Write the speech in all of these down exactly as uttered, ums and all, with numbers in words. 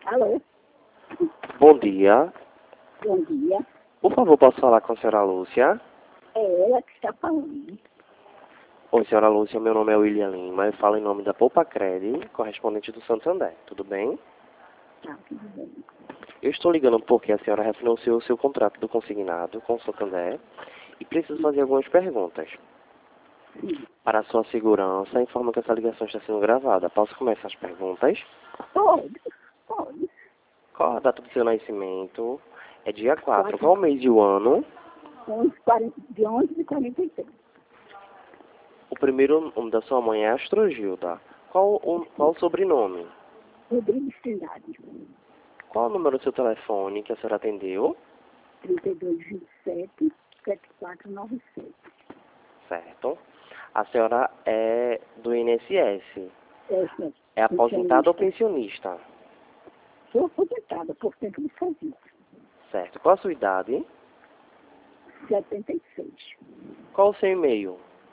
Alô? Bom dia. Bom dia. Por favor, posso falar com a senhora Lúcia? É ela que está falando. Oi, senhora Lúcia, meu nome é William Lima. Eu falo em nome da Poupa Cred, correspondente do Santander. Tudo bem? Tá, tudo bem. Eu estou ligando porque a senhora refinanciou o seu contrato do consignado com o Santander e preciso fazer algumas perguntas. Sim. Para a sua segurança, informo que essa ligação está sendo gravada. Posso começar as perguntas? Pode, pode. Qual a data do seu nascimento? É dia quatro. Qual o mês e o ano? onze, quarenta, de onze e quarenta e três. O primeiro nome da sua mãe é Astrogilda. Qual o, qual o sobrenome? Rodrigues Trindade. Qual o número do seu telefone que a senhora atendeu? trinta e dois, vinte e sete, setenta e quatro, noventa e sete. Certo. A senhora é do I N S S. É, sim. É aposentada ou pensionista? Sou aposentada por tempo de serviço. Certo. Qual a sua idade? setenta e seis. Qual o seu e-mail?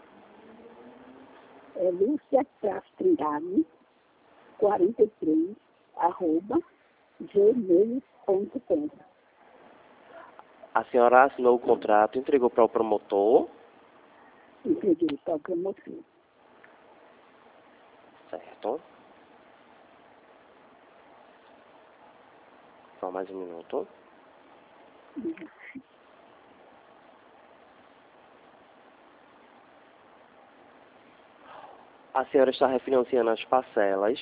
É Lúcia Traço Trindade, quarenta e três, arroba, gmail ponto com. A senhora assinou o contrato, entregou para o promotor? Entreguei para o promotor. Certo. Só mais um minuto. A senhora está refinanciando as parcelas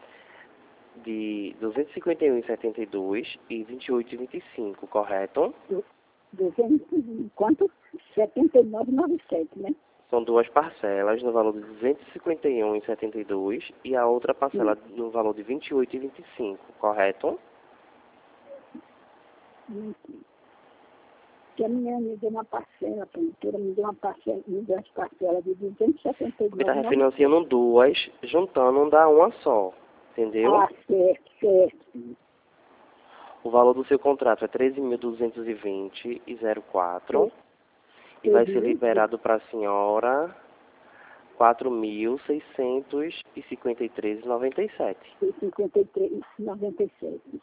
de duzentos e cinquenta e um vírgula setenta e dois e vinte e oito vírgula vinte e cinco, correto? duzentos e quanto? setenta e nove vírgula noventa e sete, né? São duas parcelas no valor de duzentos e cinquenta e um vírgula setenta e dois e a outra parcela Sim. no valor de vinte e oito vírgula vinte e cinco, correto? Que a minha me deu uma parcela, a produtora me deu uma parcela, me deu as parcelas de duzentos e setenta e Porque está nove. refinanciando duas, juntando não dá uma só, entendeu? Ah, certo, certo. O valor do seu contrato é treze mil duzentos e vinte e zero quatro e vai ser liberado para a senhora quatro mil seiscentos e cinquenta e três vírgula noventa e sete. cinquenta e três vírgula noventa e sete.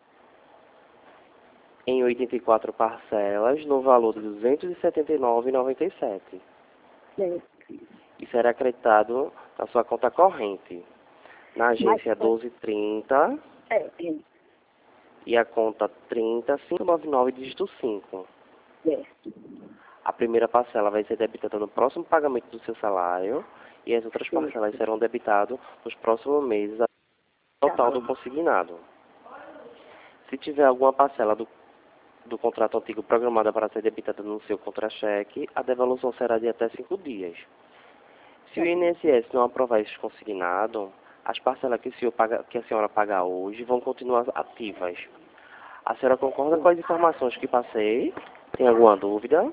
Em oitenta e quatro parcelas, no valor de duzentos e setenta e nove vírgula noventa e sete. Certo. E será acreditado na sua conta corrente. Na agência doze trinta É, é, e a conta trinta mil quinhentos e noventa e nove, dígito cinco. certo. A primeira parcela vai ser debitada no próximo pagamento do seu salário e as outras parcelas serão debitadas nos próximos meses, ao total do consignado. Se tiver alguma parcela do, do contrato antigo programada para ser debitada no seu contra-cheque, a devolução será de até cinco dias. Se o I N S S não aprovar esse consignado, as parcelas que, o senhor paga, que a senhora paga hoje vão continuar ativas. A senhora concorda com as informações que passei? Tem alguma dúvida?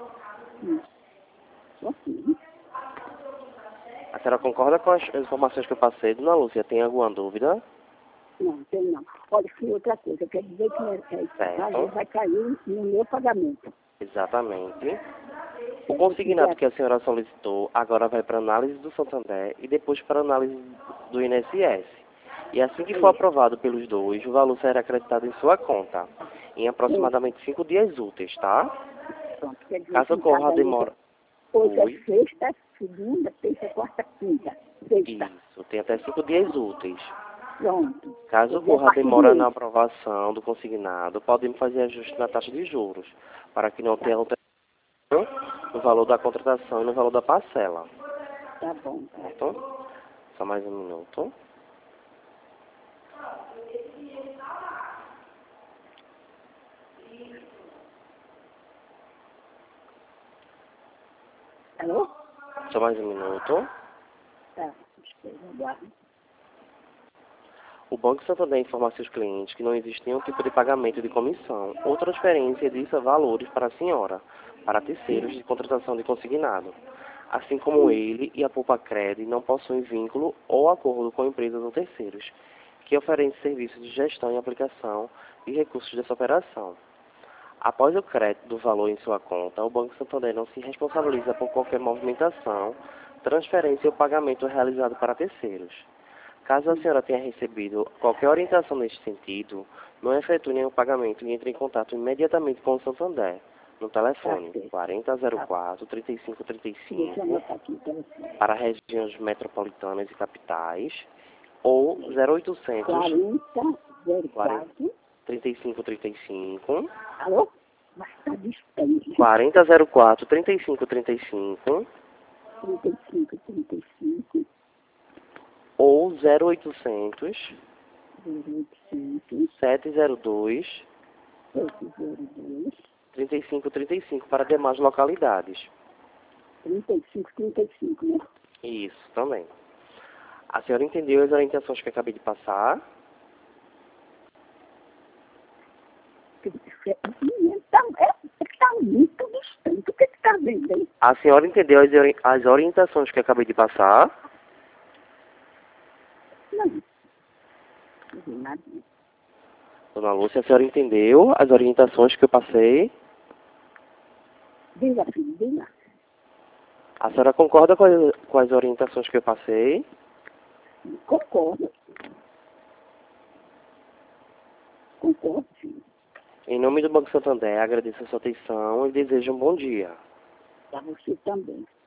A senhora concorda com as informações que eu passei, dona Lúcia? Tem alguma dúvida? Não, tem não. Olha, foi outra coisa. Quer dizer que é, Certo. vai cair no meu pagamento. Exatamente. O consignado que a senhora solicitou agora vai para análise do Santander e depois para análise do I N S S. E assim que for aprovado pelos dois, o valor será acreditado em sua conta, em aproximadamente cinco dias úteis, tá? Pronto, quer dizer, Caso ocorra a demora... hoje Oi. é sexta, segunda, terça, quarta, quinta. Sexta. Isso, tem até cinco dias úteis. Pronto. Caso ocorra a demora na aprovação do consignado, podem fazer ajuste na taxa de juros, para que não tenha alteração no valor da contratação e no valor da parcela. Tá bom. Certo? Só mais um minuto. Alô? Só mais um minuto. Tá. Espera, O Banco Santander informa a seus clientes que não existe nenhum tipo de pagamento de comissão ou transferência de valores para a senhora, para terceiros de contratação de consignado. Assim como ele e a Poupa Cred não possuem vínculo ou acordo com empresas ou terceiros, que oferecem serviços de gestão e aplicação de recursos dessa operação. Após o crédito do valor em sua conta, o Banco Santander não se responsabiliza por qualquer movimentação, transferência ou pagamento realizado para terceiros. Caso a senhora tenha recebido qualquer orientação neste sentido, não efetue nenhum pagamento e entre em contato imediatamente com o Santander, no telefone Tá certo. quarenta zero quatro, trinta e cinco trinta e Deixa eu cinco, anotar aqui o telefone. para regiões metropolitanas e capitais, ou zero oitocentos, quarenta zero quatro. trinta e cinco trinta e cinco, Alô? Mas tá distante. quarenta zero quatro, trinta e cinco trinta e cinco, trinta e cinco, trinta e cinco, ou zero oitocentos, zero oitocentos, sete zero dois, sete zero dois, trinta e cinco trinta e cinco para demais localidades. trinta e cinco, trinta e cinco, né? Isso, também. A senhora entendeu as orientações que eu acabei de passar? Tá, é, tá muito distante. O que que tá vendo aí? A senhora entendeu as, ori as orientações que eu acabei de passar? Não. Não vi nada. Dona Lúcia, a senhora entendeu as orientações que eu passei? Diga, filho, diga. A senhora concorda com as, com as orientações que eu passei? Concordo. Concordo, filho. Em nome do Banco Santander, agradeço a sua atenção e desejo um bom dia. Pra você também.